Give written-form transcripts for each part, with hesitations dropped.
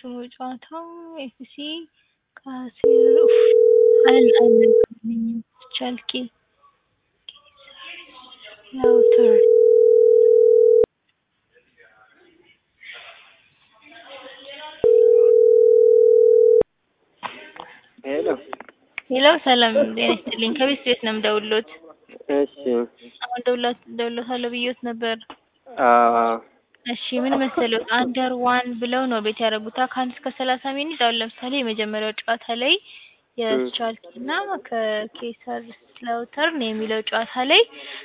ስሙ ጨዋታው ኤፍሲ ካሴር አልነበረኝም ቻልቂ ላውተር ሄሎ ሰላም ጤና ይስጥልኝ ከቤት ቤት ነው የምደውልዎት እሺ አሁን ደውሎታል ብዬሽ ነበር አዎ እሺ ምን መሰለዎት አንደር ዋን ብለው ነው ቤት ያደረጉት ከ1 እስከ 30 ሚኒት አሁን ለምሳሌ የመጀመሪያው ጨዋታ ላይ የቻልኪና ከኬሰር ስላውተር ነው የሚለው ጨዋታ ላይ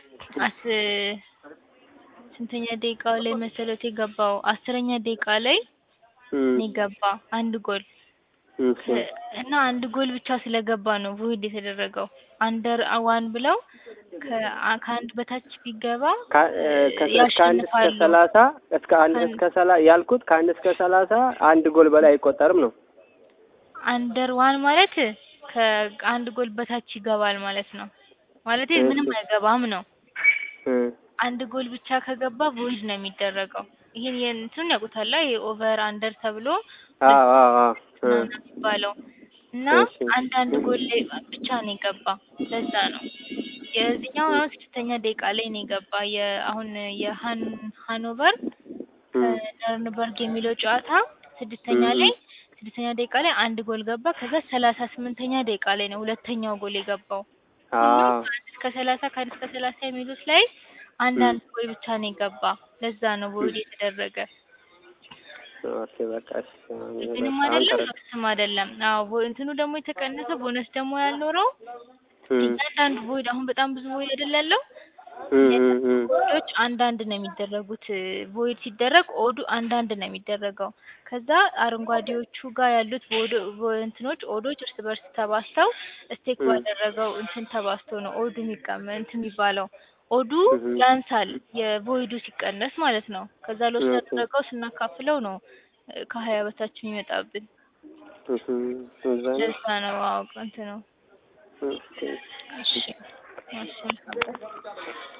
ስንተኛ ደቂቃው ላይ መሰለዎት የገባው 10ኛ ደቂቃ ላይ ነው የገባው አንድ ጎል እና አንድ ጎል ብቻ ስለገባ ነው ቮይድ የተደረገው አንደር ዋን ብለው ከአንድ በታች ቢገባ ከአንድ እስከ 30 እስከ 1 እስከ 30 ያልኩት ከአንድ እስከ 30 አንድ ጎል በላይ አይቆጠርም ነው አንደር ዋን ማለት ከአንድ ጎል በታች ይገባል ማለት ነው ማለት ምንም አይገባም ነው አንድ ጎል ብቻ ከገባ ቮይድ ነው የሚደረገው ይሄን እንትን ያውቁታል ኦቨር አንደር ተብሎ አዎ ባለው እና አንድ ጎል ላይ ብቻ ነው የገባ ለዛ ነው የዚህኛው 6ኛ ደቂቃ ላይ ነው የገባ አሁን የሃኖቨር ነርንበርግ የሚለው ጨዋታ 6ኛ ደቂቃ ላይ አንድ ጎል ገባ ከዛ 38ኛ ደቂቃ ላይ ነው ሁለተኛው ጎል የገባው እስከ 30 ከ1 እስከ 30 የሚሉት ላይ አንድ ጎል ብቻ ነው የገባ ለዛ ነው ቮይድ የተደረገ ኦኬ በቃ ምንም አይደለም አዎ እንትኑ ደግሞ የተቀነሰ ቦነስ ደግሞ ያልኖረው አንዳንድ ቮይድ አሁን በጣም ብዙ ቮይድ አይደል ያለው ቮይዶች አንዳንድ ነው የሚደረጉት ቮይድ ሲደረግ ኦዱ አንዳንድ ነው የሚደረገው ከዛ አረንጓዴዎቹ ጋር ያሉት እንትኖች ኦዶች እርስ በርስ ተባስተው ስቴክ ባደረገው እንትን ተባስተው ነው ኦዱ የሚባለው ኦዱ ያንሳል የቮይዱ ሲቀነስ ማለት ነው ከዛ ሎስ ተደረገው ስናካፍለው ነው ከ20 በታች የሚመጣብን ለዛ ነው አውቀንት ነው እሺ